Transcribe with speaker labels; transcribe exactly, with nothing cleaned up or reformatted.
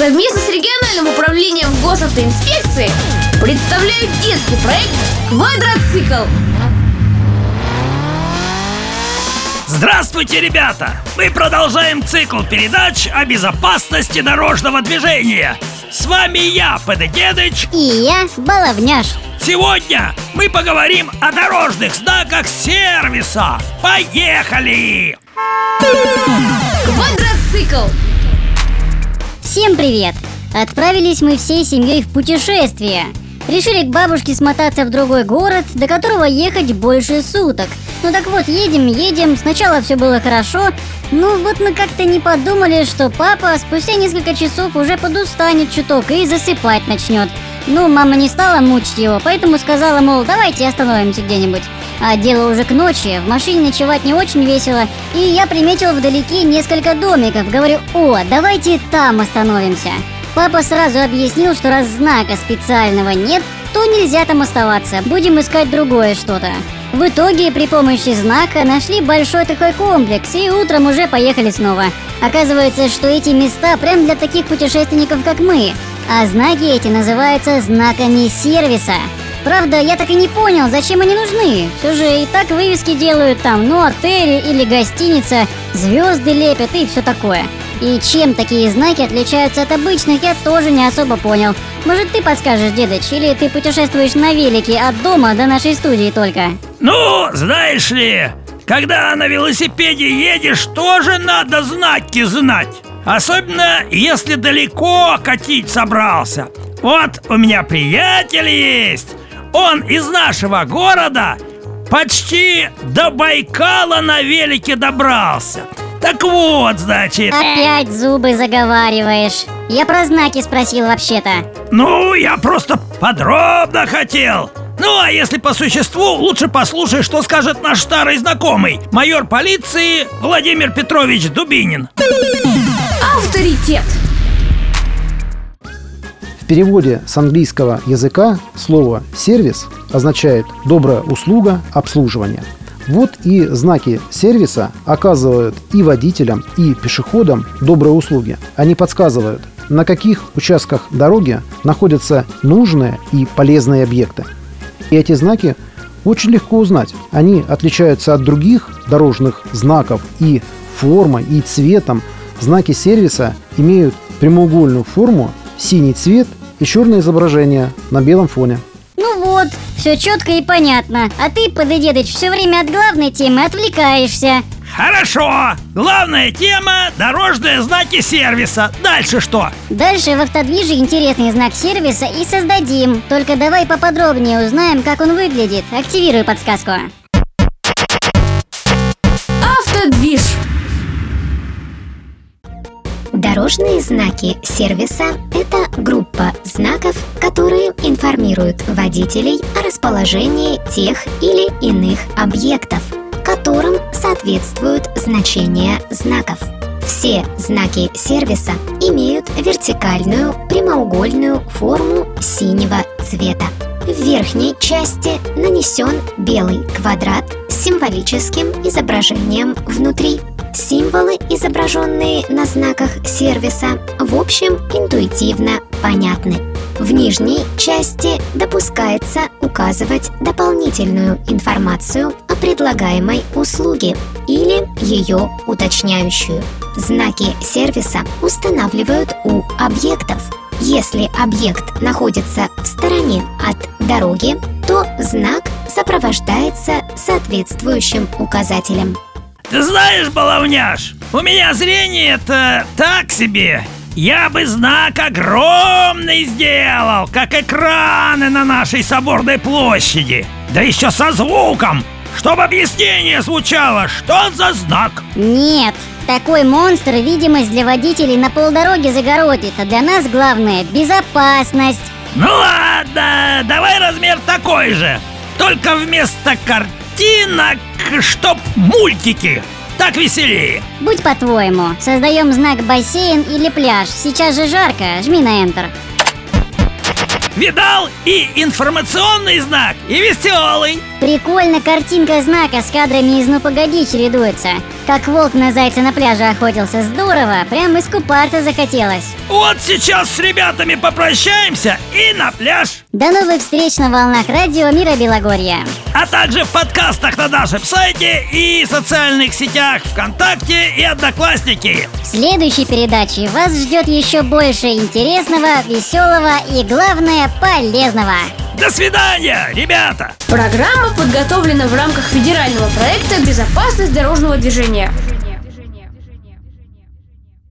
Speaker 1: совместно с региональным управлением госавтоинспекции представляют детский проект «Квадроцикл».
Speaker 2: Здравствуйте, ребята! Мы продолжаем цикл передач о безопасности дорожного движения. С вами я, Пэдэ-Дедыч,
Speaker 3: и я, Баловняш.
Speaker 2: Сегодня мы поговорим о дорожных знаках сервиса. Поехали!
Speaker 1: Квадроцикл.
Speaker 3: Всем привет! Отправились мы всей семьей в путешествие. Решили к бабушке смотаться в другой город, до которого ехать больше суток. Ну так вот, едем, едем, сначала все было хорошо. Ну вот мы как-то не подумали, что папа спустя несколько часов уже подустанет чуток и засыпать начнет. Ну, мама не стала мучить его, поэтому сказала, мол, давайте остановимся где-нибудь. А дело уже к ночи, в машине ночевать не очень весело. И я приметил вдалеке несколько домиков. Говорю, о, давайте там остановимся. Папа сразу объяснил, что раз знака специального нет, то нельзя там оставаться, будем искать другое что-то. В итоге при помощи знака нашли большой такой комплекс и утром уже поехали снова. Оказывается, что эти места прям для таких путешественников, как мы. А знаки эти называются знаками сервиса. Правда, я так и не понял, зачем они нужны. Все же и так вывески делают там, ну, отели или гостиница, звезды лепят и все такое. И чем такие знаки отличаются от обычных, я тоже не особо понял. Может, ты подскажешь, Дедыч, или ты путешествуешь на велике от дома до нашей студии только?
Speaker 2: Ну, знаешь ли, когда на велосипеде едешь, тоже надо знаки знать. Особенно, если далеко катить собрался. Вот у меня приятель есть. Он из нашего города почти до Байкала на велике добрался. Так вот, значит...
Speaker 3: Опять зубы заговариваешь. Я про знаки спросил вообще-то.
Speaker 2: Ну, я просто подробно хотел. Ну, а если по существу, лучше послушай, что скажет наш старый знакомый, майор полиции Владимир Петрович Дубинин.
Speaker 1: Авторитет.
Speaker 4: В переводе с английского языка слово «сервис» означает «добрая услуга, обслуживание». Вот и знаки сервиса оказывают и водителям, и пешеходам добрые услуги. Они подсказывают, на каких участках дороги находятся нужные и полезные объекты. И эти знаки очень легко узнать. Они отличаются от других дорожных знаков и формой, и цветом. Знаки сервиса имеют прямоугольную форму, синий цвет и черное изображение на белом фоне.
Speaker 3: Ну вот, все четко и понятно. А ты, Пэдэ-Дедыч, все время от главной темы отвлекаешься.
Speaker 2: Хорошо. Главная тема – дорожные знаки сервиса. Дальше что?
Speaker 3: Дальше в автодвиже интересный знак сервиса и создадим. Только давай поподробнее узнаем, как он выглядит. Активируй подсказку.
Speaker 1: Автодвиж.
Speaker 5: Дорожные знаки сервиса – это группа знаков, которые информируют водителей о расположении тех или иных объектов, которым соответствуют значения знаков. Все знаки сервиса имеют вертикальную прямоугольную форму синего цвета. В верхней части нанесен белый квадрат с символическим изображением внутри. Символы, изображенные на знаках сервиса, в общем, интуитивно понятны. В нижней части допускается указывать дополнительную информацию о предлагаемой услуге или ее уточняющую. Знаки сервиса устанавливают у объектов. Если объект находится в стороне от дороги, то знак сопровождается соответствующим указателем.
Speaker 2: Ты знаешь, Баловняш, у меня зрение-то так себе. Я бы знак огромный сделал, как экраны на нашей соборной площади. Да еще со звуком, чтобы объяснение звучало, что за знак.
Speaker 3: Нет, такой монстр видимость для водителей на полдороги загородит. А для нас главное – безопасность.
Speaker 2: Ну ладно, давай размер такой же. Только вместо картинок, чтоб мультики. Так веселее.
Speaker 3: Будь по-твоему. Создаем знак бассейн или пляж. Сейчас же жарко, жми на Enter.
Speaker 2: Видал? И информационный знак, и веселый.
Speaker 3: Прикольно, картинка знака с кадрами из «Ну погоди» чередуется. Как волк на зайца на пляже охотился. Здорово, прям искупаться захотелось.
Speaker 2: Вот сейчас с ребятами попрощаемся и на пляж.
Speaker 3: До новых встреч на волнах радио Мира Белогорья.
Speaker 2: А также в подкастах на нашем сайте и социальных сетях ВКонтакте и Одноклассники.
Speaker 3: В следующей передаче вас ждет еще больше интересного, веселого и, главное, полезного.
Speaker 2: До свидания, ребята!
Speaker 1: Программа подготовлена в рамках федерального проекта «Безопасность дорожного движения».